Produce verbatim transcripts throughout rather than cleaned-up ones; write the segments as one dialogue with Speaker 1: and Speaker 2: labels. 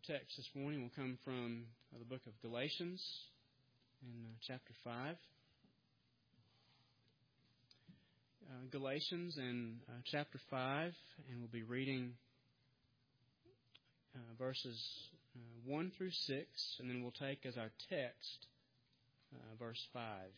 Speaker 1: Our text this morning will come from the book of Galatians in uh, chapter five. Uh, Galatians in uh, chapter five, and we'll be reading uh, verses uh, one through six, and then we'll take as our text uh, verse five.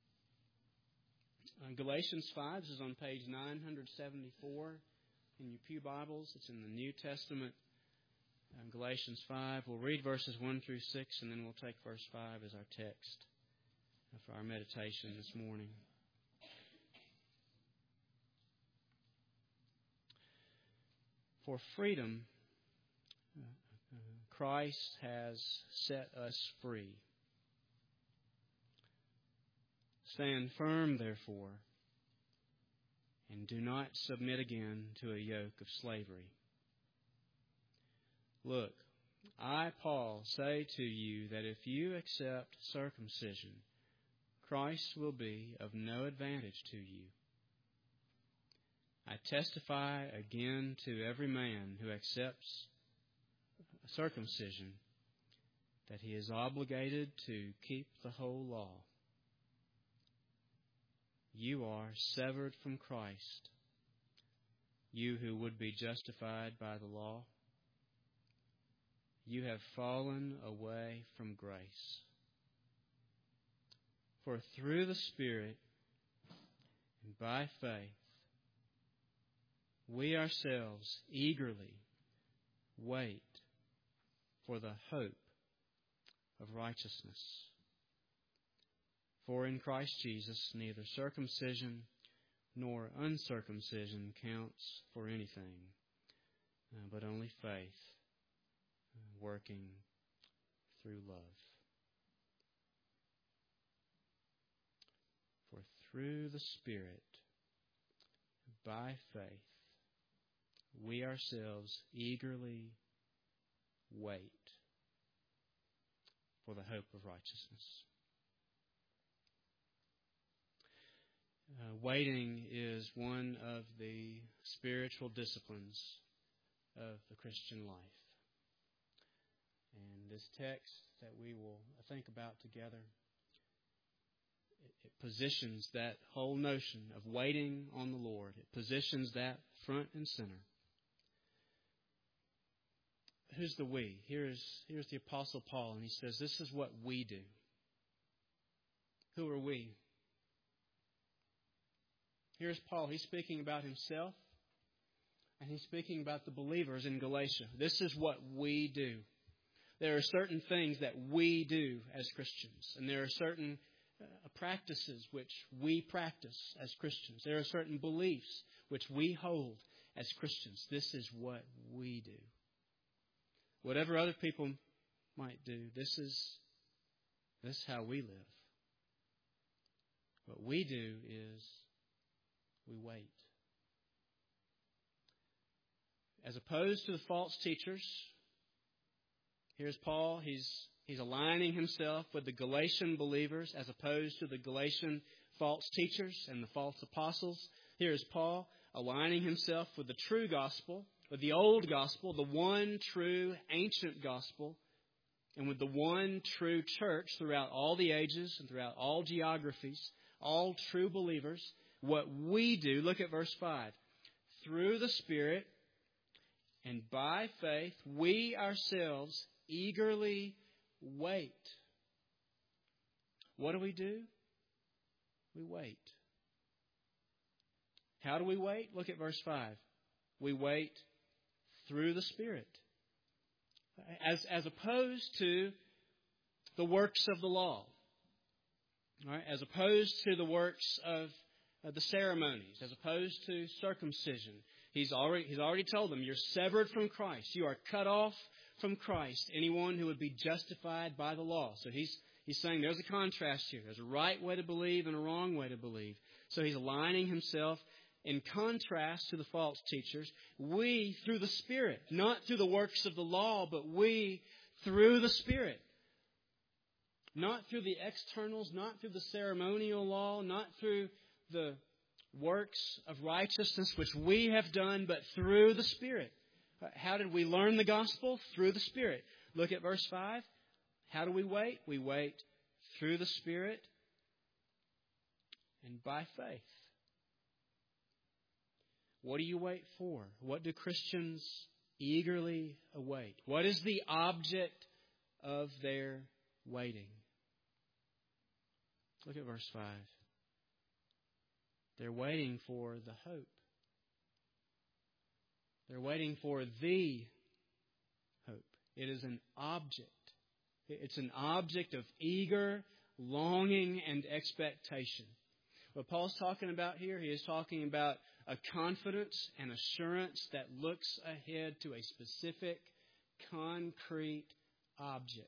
Speaker 1: Uh, Galatians five is on page nine seventy-four in your pew Bibles. It's in the New Testament. Uh, Galatians five. We'll read verses one through six, and then we'll take verse five as our text uh, for our meditation this morning. For freedom, uh, uh, Christ has set us free. Stand firm, therefore, and do not submit again to a yoke of slavery. Look, I, Paul, say to you that if you accept circumcision, Christ will be of no advantage to you. I testify again to every man who accepts circumcision that he is obligated to keep the whole law. You are severed from Christ, you who would be justified by the law. You have fallen away from grace. For through the Spirit and by faith, we ourselves eagerly wait for the hope of righteousness. For in Christ Jesus neither circumcision nor uncircumcision counts for anything, uh, but only faith uh, working through love. For through the Spirit, by faith, we ourselves eagerly wait for the hope of righteousness. Uh, waiting is one of the spiritual disciplines of the Christian life. And this text that we will think about together, it, it positions that whole notion of waiting on the Lord. It positions that front and center. Who's the we? Here's, here's the Apostle Paul, and he says, this is what we do. Who are we? Here's Paul. He's speaking about himself, and he's speaking about the believers in Galatia. This is what we do. There are certain things that we do as Christians, and there are certain uh, practices which we practice as Christians. There are certain beliefs which we hold as Christians. This is what we do. Whatever other people might do, this is, this is how we live. What we do is we wait. As opposed to the false teachers, here's Paul. He's, he's aligning himself with the Galatian believers as opposed to the Galatian false teachers and the false apostles. Here's Paul aligning himself with the true gospel, with the old gospel, the one true ancient gospel, and with the one true church throughout all the ages and throughout all geographies, all true believers. What we do, look at verse five. Through the Spirit and by faith, we ourselves eagerly wait. What do we do? We wait. How do we wait? Look at verse five. We wait through the Spirit. As, as opposed to the works of the law. All right? As opposed to the works of Uh, the ceremonies, as opposed to circumcision. He's already, he's already told them, you're severed from Christ. You are cut off from Christ. Anyone who would be justified by the law. So he's, he's saying there's a contrast here. There's a right way to believe and a wrong way to believe. So he's aligning himself in contrast to the false teachers. We, through the Spirit, not through the works of the law, but we, through the Spirit. Not through the externals, not through the ceremonial law, not through the works of righteousness which we have done, but through the Spirit. How did we learn the gospel? Through the Spirit. Look at verse five. How do we wait? We wait through the Spirit and by faith. What do you wait for? What do Christians eagerly await? What is the object of their waiting? Look at verse five. They're waiting for the hope. They're waiting for the hope. It is an object. It's an object of eager longing and expectation. What Paul's talking about here, he is talking about a confidence and assurance that looks ahead to a specific, concrete object.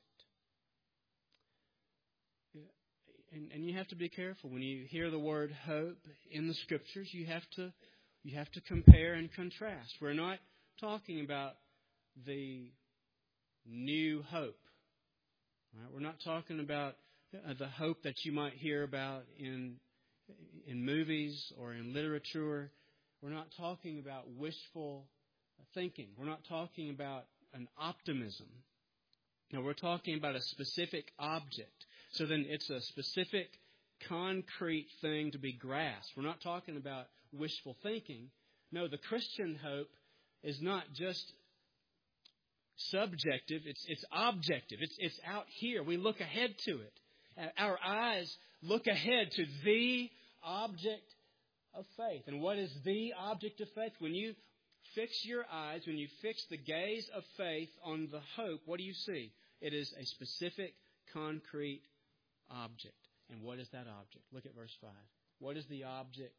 Speaker 1: And, and you have to be careful when you hear the word hope in the Scriptures. You have to you have to compare and contrast. We're not talking about the new hope. Right? We're not talking about the hope that you might hear about in in movies or in literature. We're not talking about wishful thinking. We're not talking about an optimism. No, we're talking about a specific object. So then it's a specific, concrete thing to be grasped. We're not talking about wishful thinking. No, the Christian hope is not just subjective. It's it's objective. It's it's out here. We look ahead to it. Our eyes look ahead to the object of faith. And what is the object of faith? When you fix your eyes, when you fix the gaze of faith on the hope, what do you see? It is a specific, concrete object. And what is that object? Look at verse five. What is the object?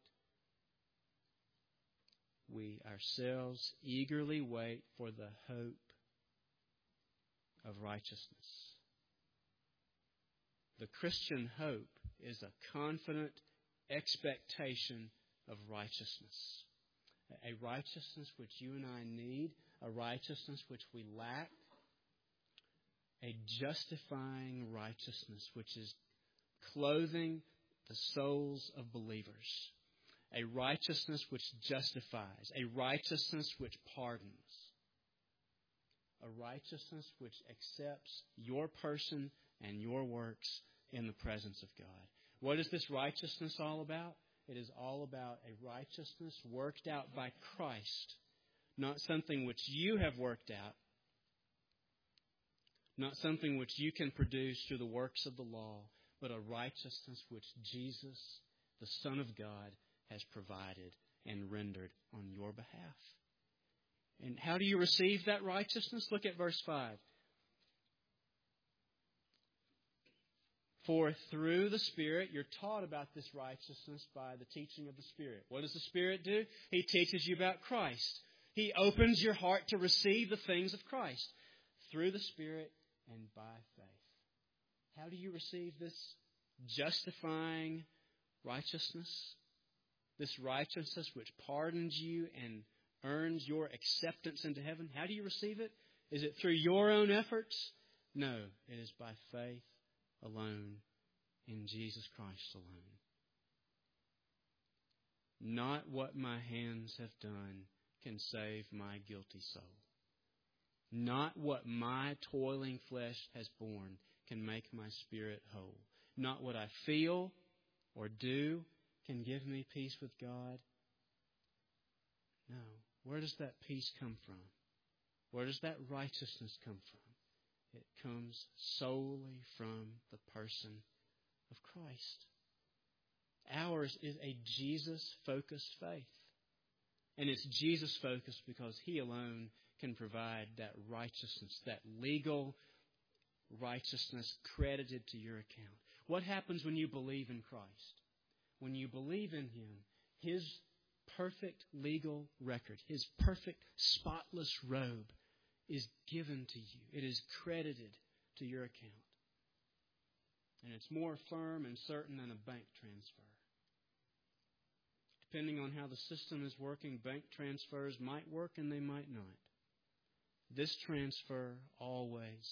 Speaker 1: We ourselves eagerly wait for the hope of righteousness. The Christian hope is a confident expectation of righteousness. A righteousness which you and I need, a righteousness which we lack, a justifying righteousness which is clothing the souls of believers. A righteousness which justifies, a righteousness which pardons, a righteousness which accepts your person and your works in the presence of God. What is this righteousness all about? It is all about a righteousness worked out by Christ, not something which you have worked out, not something which you can produce through the works of the law, but a righteousness which Jesus, the Son of God, has provided and rendered on your behalf. And how do you receive that righteousness? Look at verse five. For through the Spirit, you're taught about this righteousness by the teaching of the Spirit. What does the Spirit do? He teaches you about Christ. He opens your heart to receive the things of Christ through the Spirit and by faith. How do you receive this justifying righteousness? This righteousness which pardons you and earns your acceptance into heaven. How do you receive it? Is it through your own efforts? No, it is by faith alone, in Jesus Christ alone. Not what my hands have done can save my guilty soul. Not what my toiling flesh has borne can make my spirit whole. Not what I feel or do can give me peace with God. No. Where does that peace come from? Where does that righteousness come from? It comes solely from the person of Christ. Ours is a Jesus-focused faith. And it's Jesus-focused because He alone can provide that righteousness, that legal righteousness credited to your account. What happens when you believe in Christ? When you believe in Him, His perfect legal record, His perfect spotless robe is given to you. It is credited to your account. And it's more firm and certain than a bank transfer. Depending on how the system is working, bank transfers might work and they might not. This transfer always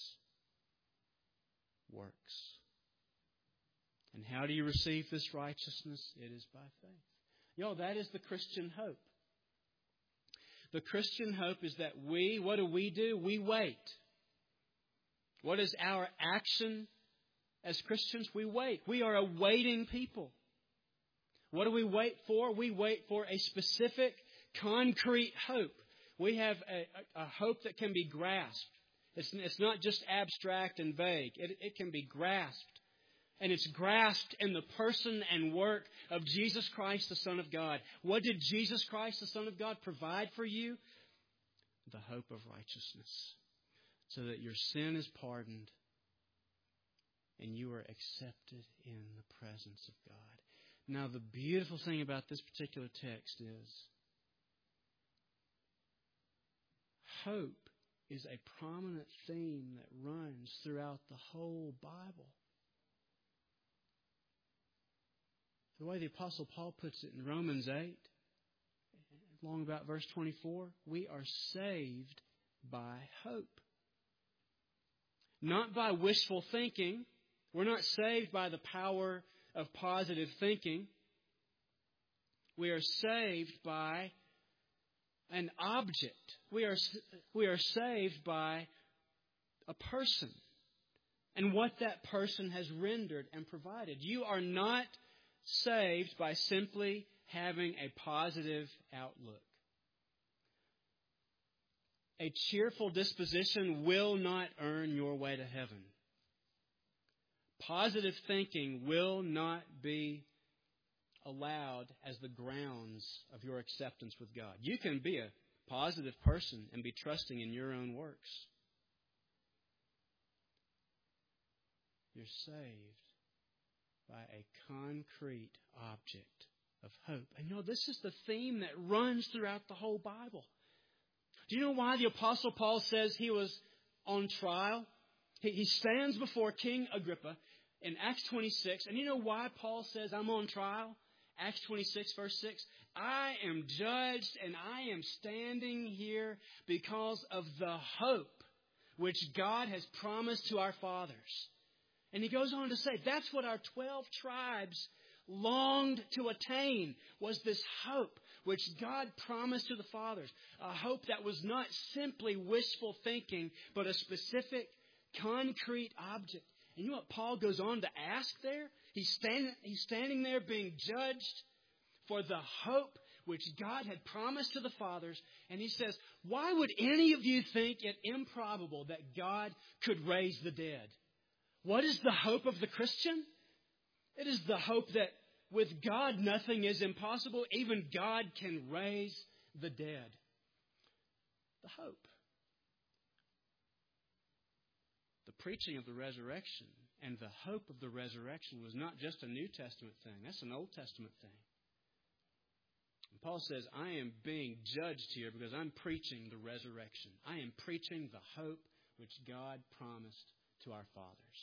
Speaker 1: works. And how do you receive this righteousness? It is by faith. Y'all, that is the Christian hope. The Christian hope is that we, what do we do? We wait. What is our action as Christians? We wait. We are a waiting people. What do we wait for? We wait for a specific, concrete hope. We have a, a hope that can be grasped. It's, it's not just abstract and vague. It, it can be grasped. And it's grasped in the person and work of Jesus Christ, the Son of God. What did Jesus Christ, the Son of God, provide for you? The hope of righteousness. So that your sin is pardoned and you are accepted in the presence of God. Now, the beautiful thing about this particular text is hope is a prominent theme that runs throughout the whole Bible. The way the Apostle Paul puts it in Romans eight, along about verse twenty-four, we are saved by hope. Not by wishful thinking. We're not saved by the power of positive thinking. We are saved by an object. We are, we are saved by a person and what that person has rendered and provided. You are not saved by simply having a positive outlook. A cheerful disposition will not earn your way to heaven. Positive thinking will not be allowed as the grounds of your acceptance with God. You can be a positive person and be trusting in your own works. You're saved by a concrete object of hope. And you know, this is the theme that runs throughout the whole Bible. Do you know why the Apostle Paul says he was on trial? He, he stands before King Agrippa in Acts twenty-six. And you know why Paul says, I'm on trial? Acts twenty-six, verse six. I am judged and I am standing here because of the hope which God has promised to our fathers. And he goes on to say, that's what our twelve tribes longed to attain, was this hope which God promised to the fathers. A hope that was not simply wishful thinking, but a specific, concrete object. And you know what Paul goes on to ask there? He's standing, he's standing there being judged for the hope which God had promised to the fathers. And he says, why would any of you think it improbable that God could raise the dead? What is the hope of the Christian? It is the hope that with God nothing is impossible. Even God can raise the dead. The hope. The preaching of the resurrection and the hope of the resurrection was not just a New Testament thing. That's an Old Testament thing. And Paul says, I am being judged here because I'm preaching the resurrection. I am preaching the hope which God promised to our fathers.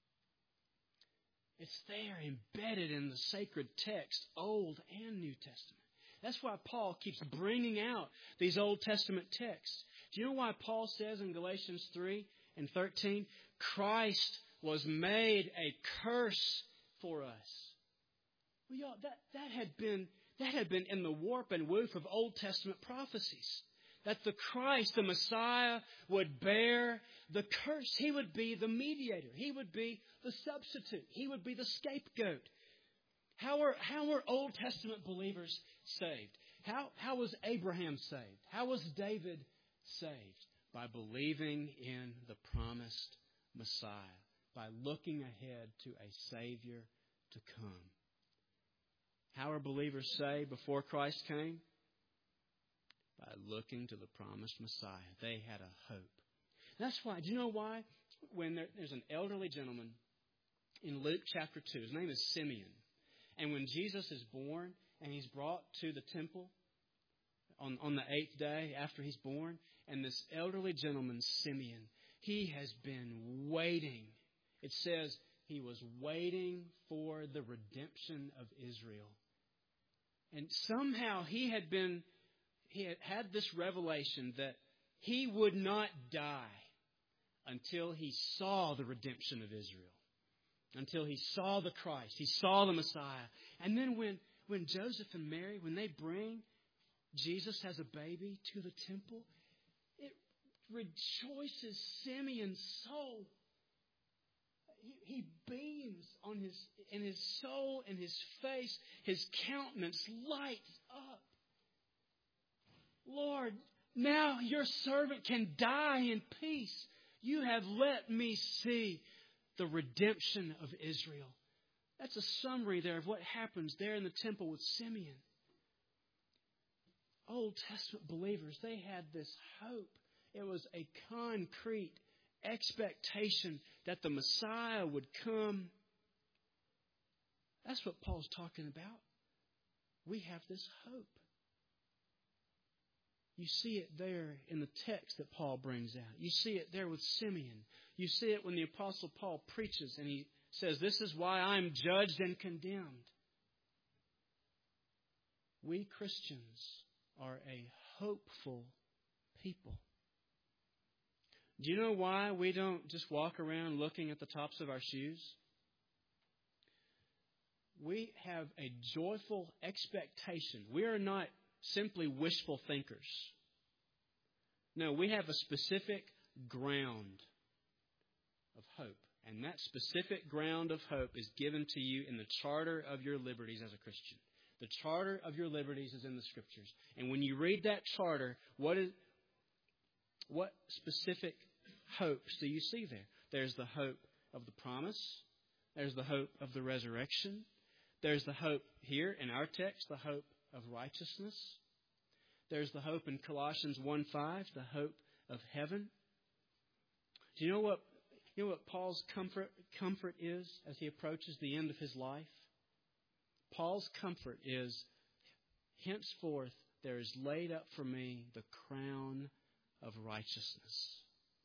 Speaker 1: It's there embedded in the sacred text, Old and New Testament. That's why Paul keeps bringing out these Old Testament texts. Do you know why Paul says in Galatians three and thirteen, Christ was made a curse for us? Well, y'all, that, that had been that had been in the warp and woof of Old Testament prophecies. That the Christ, the Messiah, would bear the curse. He would be the mediator. He would be the substitute. He would be the scapegoat. How are, how were Old Testament believers saved? How, how was Abraham saved? How was David saved? By believing in the promised Messiah. By looking ahead to a Savior to come. How are believers saved before Christ came? By looking to the promised Messiah. They had a hope. That's why. Do you know why? When there, there's an elderly gentleman in Luke chapter two. His name is Simeon. And when Jesus is born and he's brought to the temple on, on the eighth day after he's born, and this elderly gentleman, Simeon, he has been waiting. It says he was waiting for the redemption of Israel. And somehow he had been... He had had this revelation that he would not die until he saw the redemption of Israel. Until he saw the Christ. He saw the Messiah. And then when, when Joseph and Mary, when they bring Jesus has a baby to the temple, it rejoices Simeon's soul. He, he beams on his in his soul and his face. His countenance lights up. Lord, now your servant can die in peace. You have let me see the redemption of Israel. That's a summary there of what happens there in the temple with Simeon. Old Testament believers, they had this hope. It was a concrete expectation that the Messiah would come. That's what Paul's talking about. We have this hope. You see it there in the text that Paul brings out. You see it there with Simeon. You see it when the Apostle Paul preaches and he says, this is why I'm judged and condemned. We Christians are a hopeful people. Do you know why we don't just walk around looking at the tops of our shoes? We have a joyful expectation. We are not simply wishful thinkers. No, we have a specific ground of hope. And that specific ground of hope is given to you in the charter of your liberties as a Christian. The charter of your liberties is in the Scriptures. And when you read that charter, what is what specific hopes do you see there? There's the hope of the promise. There's the hope of the resurrection. There's the hope here in our text, the hope of righteousness. There's the hope in Colossians one five, the hope of heaven. Do you know what you know what Paul's comfort comfort is as he approaches the end of his life? Paul's comfort is, henceforth there is laid up for me the crown of righteousness.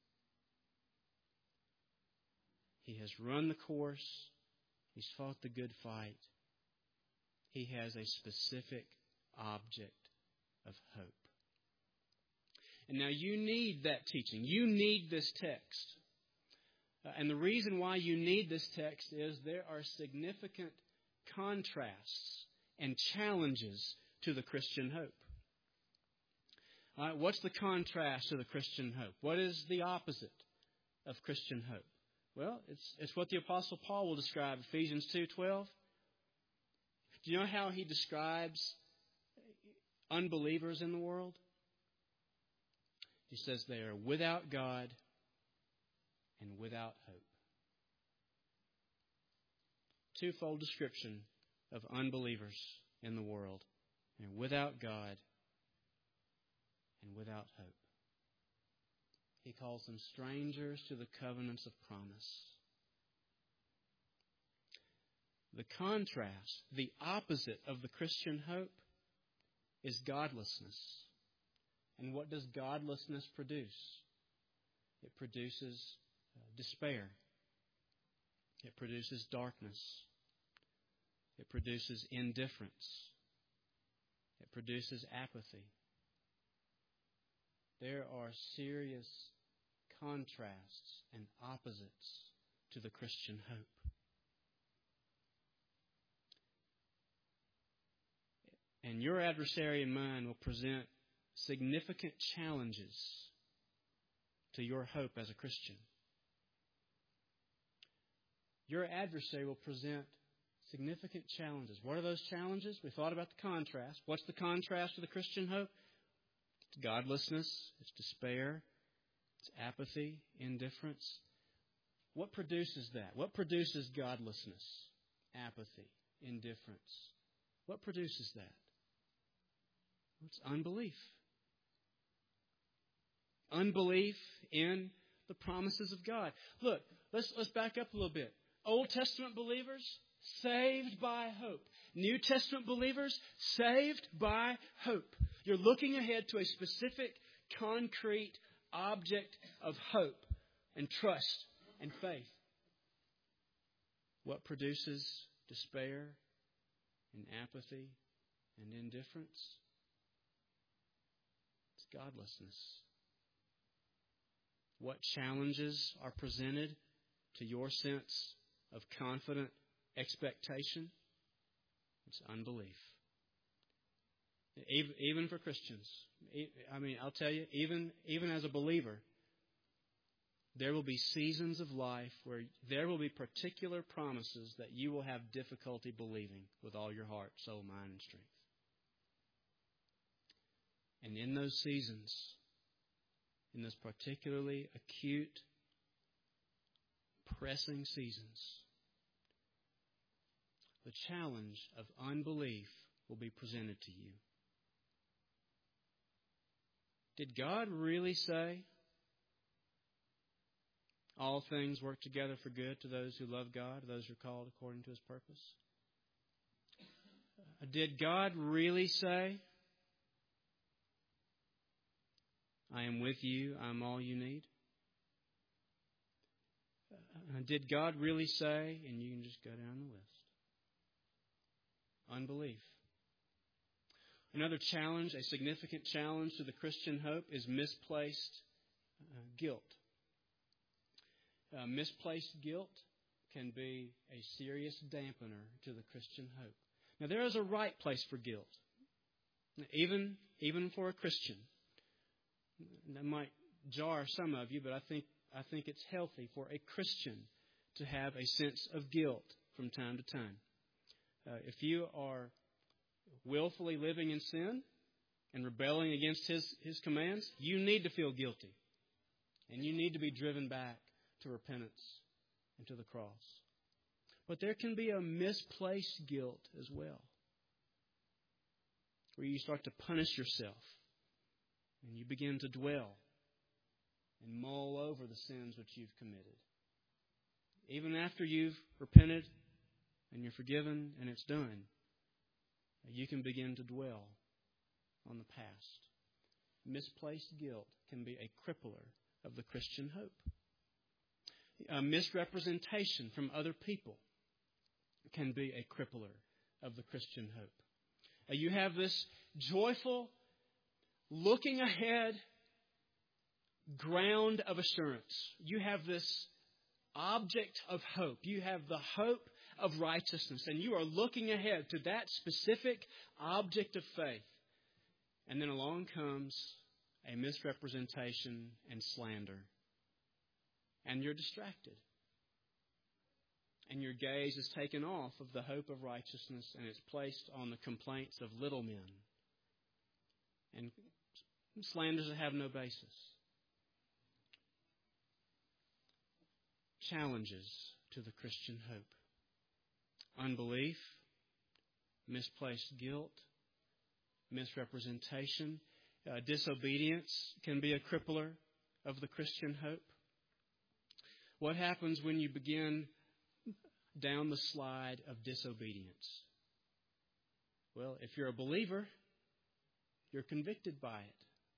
Speaker 1: He has run the course. He's fought the good fight. He has a specific object of hope. And now you need that teaching. You need this text. Uh, and the reason why you need this text is there are significant contrasts and challenges to the Christian hope. All right, what's the contrast to the Christian hope? What is the opposite of Christian hope? Well, it's it's what the Apostle Paul will describe, Ephesians two twelve. Do you know how he describes unbelievers in the world? He says they are without God and without hope. Twofold description of unbelievers in the world. They're without God and without hope. He calls them strangers to the covenants of promise. The contrast, the opposite of the Christian hope, is godlessness. And what does godlessness produce? It produces uh, despair. It produces darkness. It produces indifference. It produces apathy. There are serious contrasts and opposites to the Christian hope. And your adversary and mine will present significant challenges to your hope as a Christian. Your adversary will present significant challenges. What are those challenges? We thought about the contrast. What's the contrast to the Christian hope? It's godlessness. It's despair. It's apathy, indifference. What produces that? What produces godlessness, apathy, indifference? What produces that? It's unbelief. Unbelief in the promises of God. Look, let's let's back up a little bit. Old Testament believers, saved by hope. New Testament believers, saved by hope. You're looking ahead to a specific, concrete object of hope and trust and faith. What produces despair and apathy and indifference? It's godlessness. What challenges are presented to your sense of confident expectation? It's unbelief. Even, even for Christians. I mean, I'll tell you, even, even as a believer, there will be seasons of life where there will be particular promises that you will have difficulty believing with all your heart, soul, mind, and strength. And in those seasons, in those particularly acute, pressing seasons, the challenge of unbelief will be presented to you. Did God really say all things work together for good to those who love God, those who are called according to His purpose? Did God really say, I am with you, I am all you need? Did God really say, and you can just go down the list, unbelief. Another challenge, a significant challenge to the Christian hope, is misplaced uh, guilt. Uh, misplaced guilt can be a serious dampener to the Christian hope. Now, there is a right place for guilt, even, even for a Christian. That might jar some of you, but I think I think it's healthy for a Christian to have a sense of guilt from time to time. Uh, if you are willfully living in sin and rebelling against His, His commands, you need to feel guilty. And you need to be driven back to repentance and to the cross. But there can be a misplaced guilt as well, where you start to punish yourself and you begin to dwell and mull over the sins which you've committed. Even after you've repented and you're forgiven and it's done, you can begin to dwell on the past. Misplaced guilt can be a crippler of the Christian hope. A misrepresentation from other people can be a crippler of the Christian hope. You have this joyful, looking ahead ground of assurance. You have this object of hope. You have the hope of righteousness, and you are looking ahead to that specific object of faith. And then along comes a misrepresentation and slander. And you're distracted. And your gaze is taken off of the hope of righteousness, and it's placed on the complaints of little men. And slanders that have no basis. Challenges to the Christian hope. Unbelief, misplaced guilt, misrepresentation, uh, disobedience can be a crippler of the Christian hope. What happens when you begin down the slide of disobedience? Well, if you're a believer, you're convicted by it.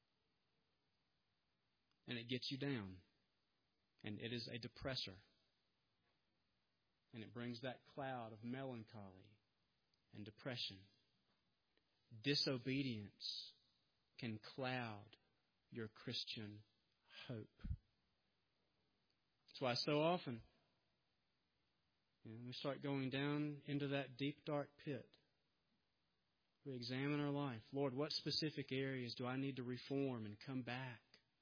Speaker 1: And it gets you down. And it is a depressor. And it brings that cloud of melancholy and depression. Disobedience can cloud your Christian hope. That's why so often you know, we start going down into that deep, dark pit. We examine our life. Lord, what specific areas do I need to reform and come back?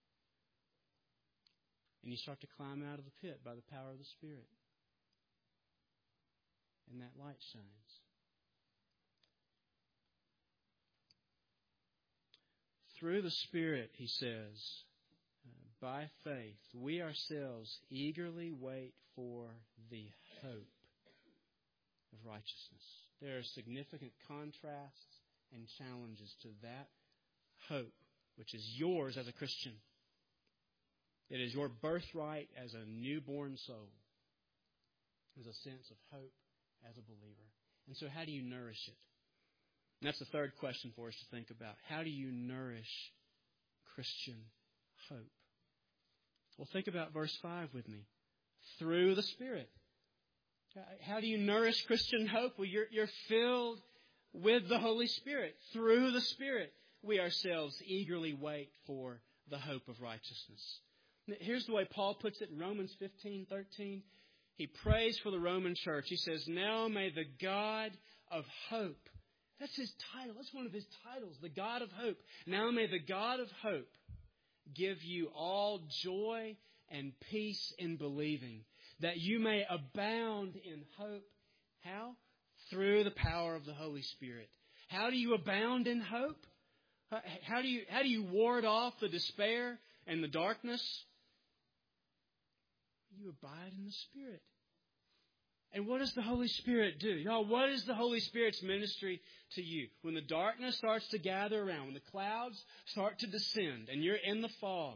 Speaker 1: And you start to climb out of the pit by the power of the Spirit. And that light shines. Through the Spirit, he says, by faith, we ourselves eagerly wait for the hope of righteousness. There are significant contrasts and challenges to that hope, which is yours as a Christian. It is your birthright as a newborn soul. There's a sense of hope as a believer. And so how do you nourish it? And that's the third question for us to think about. How do you nourish Christian hope? Well, think about verse five with me. Through the Spirit. How do you nourish Christian hope? Well, you're, you're filled with the Holy Spirit. Through the Spirit, we ourselves eagerly wait for the hope of righteousness. Here's the way Paul puts it in Romans fifteen thirteen. He prays for the Roman church. He says, now may the God of hope That's His title. That's one of His titles, the God of hope. Now may the God of hope give you all joy and peace in believing, that you may abound in hope. How? Through the power of the Holy Spirit. How do you abound in hope? How do you, how do you ward off the despair and the darkness? You abide in the Spirit. And what does the Holy Spirit do? Y'all, what is the Holy Spirit's ministry to you? When the darkness starts to gather around, when the clouds start to descend and you're in the fog,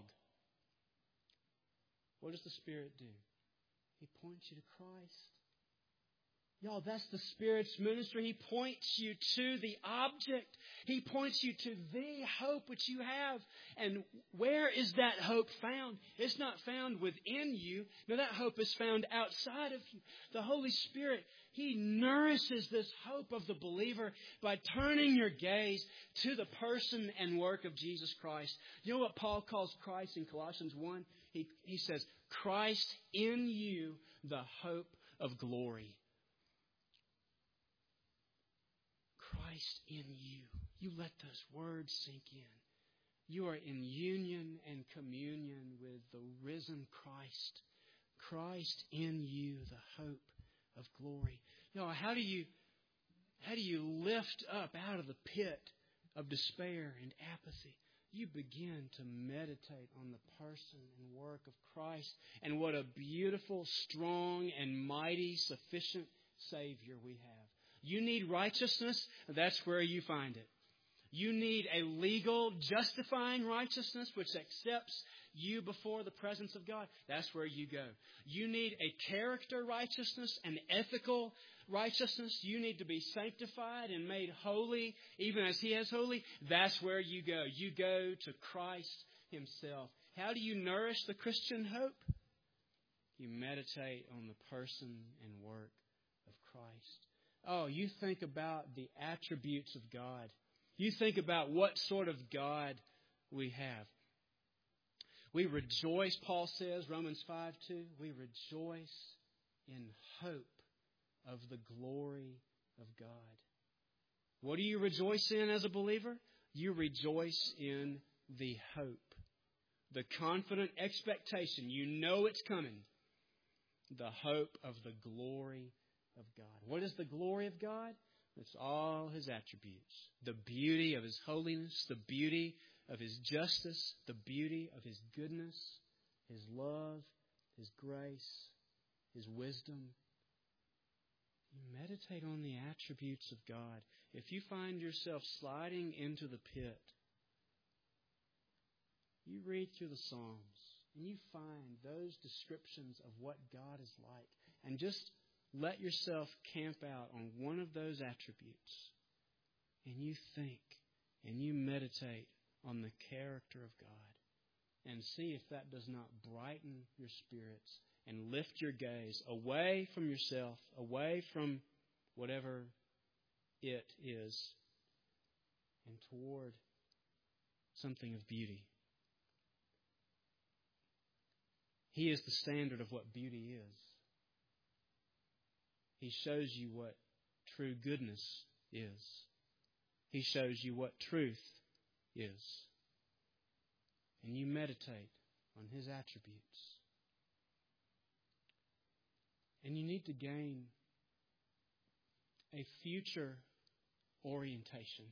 Speaker 1: what does the Spirit do? He points you to Christ. Y'all, that's the Spirit's ministry. He points you to the object. He points you to the hope which you have. And where is that hope found? It's not found within you. No, that hope is found outside of you. The Holy Spirit, He nourishes this hope of the believer by turning your gaze to the person and work of Jesus Christ. You know what Paul calls Christ in Colossians one? He, he says, Christ in you, the hope of glory. Christ in you. You let those words sink in. You are in union and communion with the risen Christ. Christ in you, the hope of glory. You know, how do you how do you lift up out of the pit of despair and apathy? You begin to meditate on the person and work of Christ, and what a beautiful, strong, and mighty, sufficient Savior we have. You need righteousness, that's where you find it. You need a legal, justifying righteousness which accepts you before the presence of God. That's where you go. You need a character righteousness, an ethical righteousness. You need to be sanctified and made holy, even as He is holy. That's where you go. You go to Christ Himself. How do you nourish the Christian hope? You meditate on the person and work of Christ. Oh, you think about the attributes of God. You think about what sort of God we have. We rejoice, Paul says, Romans five two, we rejoice in hope of the glory of God. What do you rejoice in as a believer? You rejoice in the hope, the confident expectation. You know it's coming. The hope of the glory of God. What is the glory of God? It's all His attributes. The beauty of His holiness, the beauty of His justice, the beauty of His goodness, His love, His grace, His wisdom. You meditate on the attributes of God. If you find yourself sliding into the pit, you read through the Psalms and you find those descriptions of what God is like, and just let yourself camp out on one of those attributes, and you think and you meditate on the character of God, and see if that does not brighten your spirits and lift your gaze away from yourself, away from whatever it is, and toward something of beauty. He is the standard of what beauty is. He shows you what true goodness is. He shows you what truth is. And you meditate on His attributes. And you need to gain a future orientation.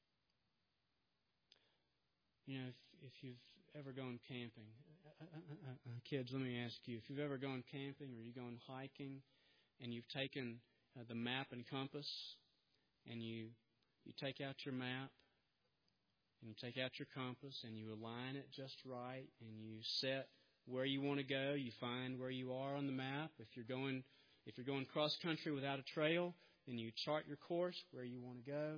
Speaker 1: You know, if, if you've ever gone camping, uh, uh, uh, uh, kids, let me ask you, if you've ever gone camping or you've gone hiking, and you've taken uh, the map and compass, and you you take out your map, and you take out your compass, and you align it just right, and you set where you want to go. You find where you are on the map. If you're going if you're going cross country without a trail, then you chart your course where you want to go.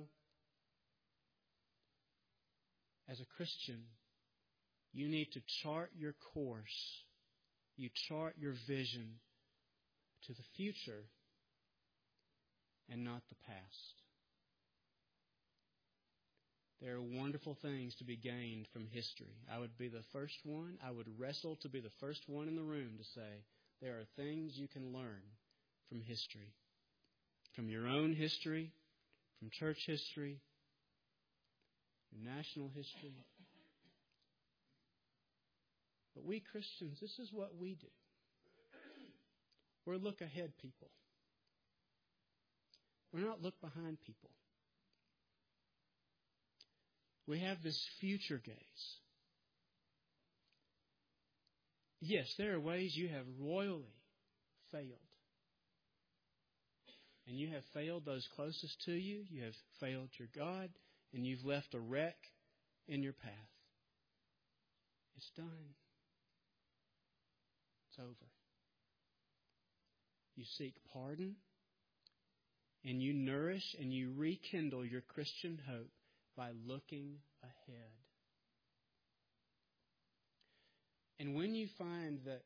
Speaker 1: As a Christian, you need to chart your course. You chart your vision to the future and not the past. There are wonderful things to be gained from history. I would be the first one, I would wrestle to be the first one in the room to say there are things you can learn from history. From your own history, from church history, your national history. But we Christians, this is what we do. We're look ahead people. We're not look behind people. We have this future gaze. Yes, there are ways you have royally failed. And you have failed those closest to you. You have failed your God. And you've left a wreck in your path. It's done. It's over. You seek pardon. And you nourish and you rekindle your Christian hope by looking ahead. And when you find that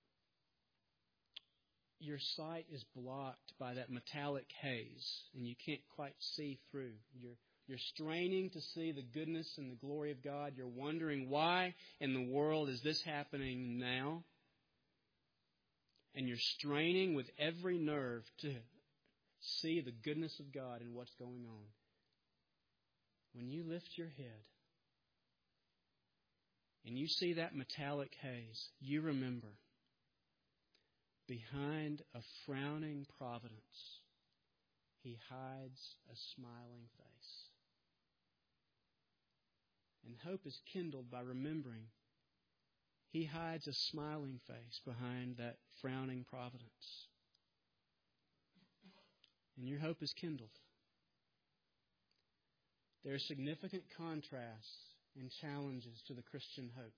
Speaker 1: your sight is blocked by that metallic haze and you can't quite see through, you're, you're straining to see the goodness and the glory of God, you're wondering why in the world is this happening now? And you're straining with every nerve to see the goodness of God and what's going on. When you lift your head and you see that metallic haze, you remember, behind a frowning providence, He hides a smiling face. And hope is kindled by remembering He hides a smiling face behind that frowning providence. And your hope is kindled. There are significant contrasts and challenges to the Christian hope.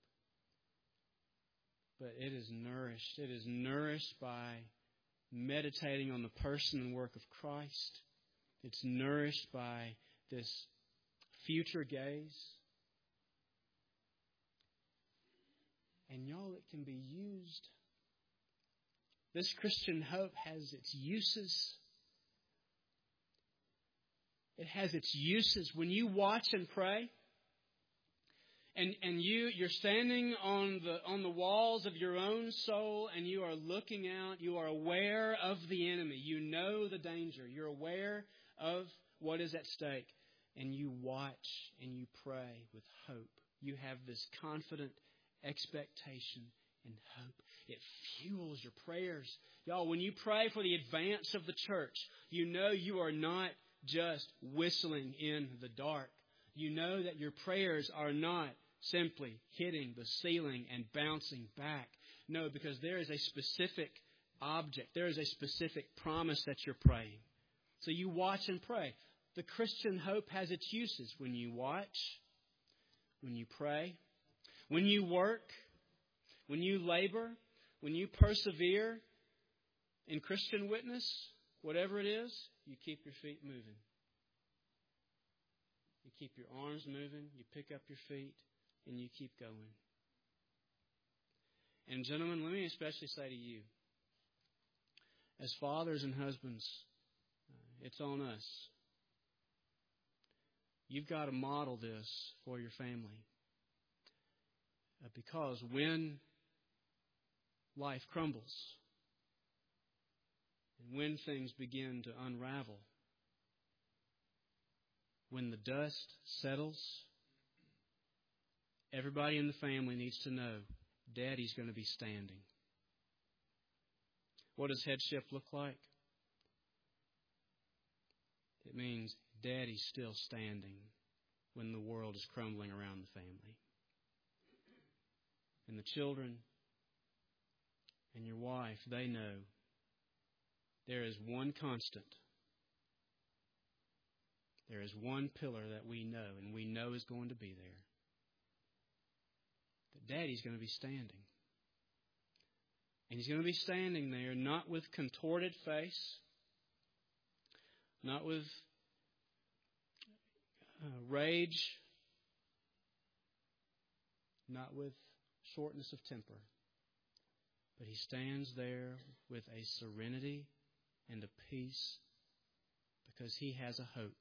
Speaker 1: But it is nourished. It is nourished by meditating on the person and work of Christ. It's nourished by this future gaze. And y'all, it can be used. This Christian hope has its uses. It has its uses. When you watch and pray, and, and you, you're standing on the on the walls of your own soul, and you are looking out, you are aware of the enemy. You know the danger. You're aware of what is at stake. And you watch and you pray with hope. You have this confident expectation and hope. It fuels your prayers. Y'all, when you pray for the advance of the church, you know you are not just whistling in the dark. You know that your prayers are not simply hitting the ceiling and bouncing back. No, because there is a specific object. There is a specific promise that you're praying. So you watch and pray. The Christian hope has its uses when you watch, when you pray, when you work, when you labor, when you persevere in Christian witness, whatever it is, you keep your feet moving. You keep your arms moving, you pick up your feet, and you keep going. And gentlemen, let me especially say to you, as fathers and husbands, it's on us. You've got to model this for your family. Because when life crumbles, and when things begin to unravel, when the dust settles, everybody in the family needs to know Daddy's going to be standing. What does headship look like? It means Daddy's still standing when the world is crumbling around the family. And the children and your wife, they know there is one constant. There is one pillar that we know, and we know is going to be there. That Daddy's going to be standing. And He's going to be standing there not with contorted face, not with uh, rage, not with shortness of temper. But He stands there with a serenity and a peace because He has a hope.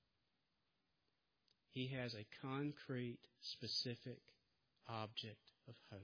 Speaker 1: He has a concrete, specific object of hope.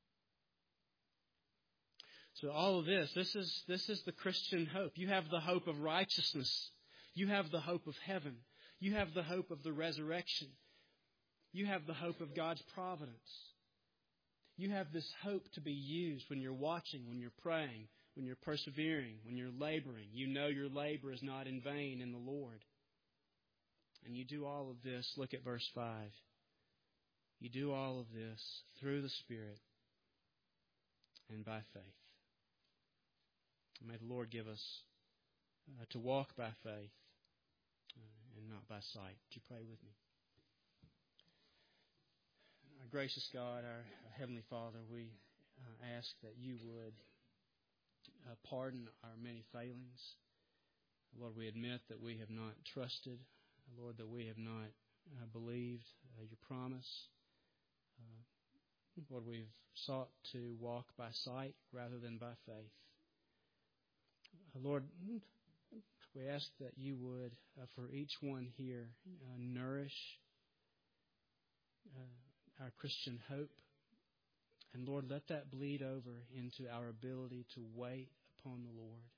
Speaker 1: So all of this, this is this is the Christian hope. You have the hope of righteousness. You have the hope of heaven. You have the hope of the resurrection. You have the hope of God's providence. You have this hope to be used when you're watching, when you're praying, when you're persevering, when you're laboring. You know your labor is not in vain in the Lord. And you do all of this. Look at verse five. You do all of this through the Spirit and by faith. May the Lord give us uh, to walk by faith uh, and not by sight. Would you pray with me? Our gracious God, our, our Heavenly Father, we uh, ask that you would uh, pardon our many failings. Lord, we admit that we have not trusted. Lord, that we have not uh, believed uh, your promise. Uh, Lord, we've sought to walk by sight rather than by faith. Uh, Lord, we ask that you would, uh, for each one here, uh, nourish uh, our Christian hope. And Lord, let that bleed over into our ability to wait upon the Lord.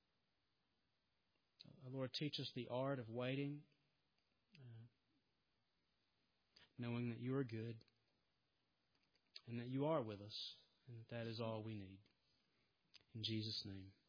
Speaker 1: Uh, Lord, teach us the art of waiting, uh, knowing that you are good and that you are with us, and that that is all we need. In Jesus' name.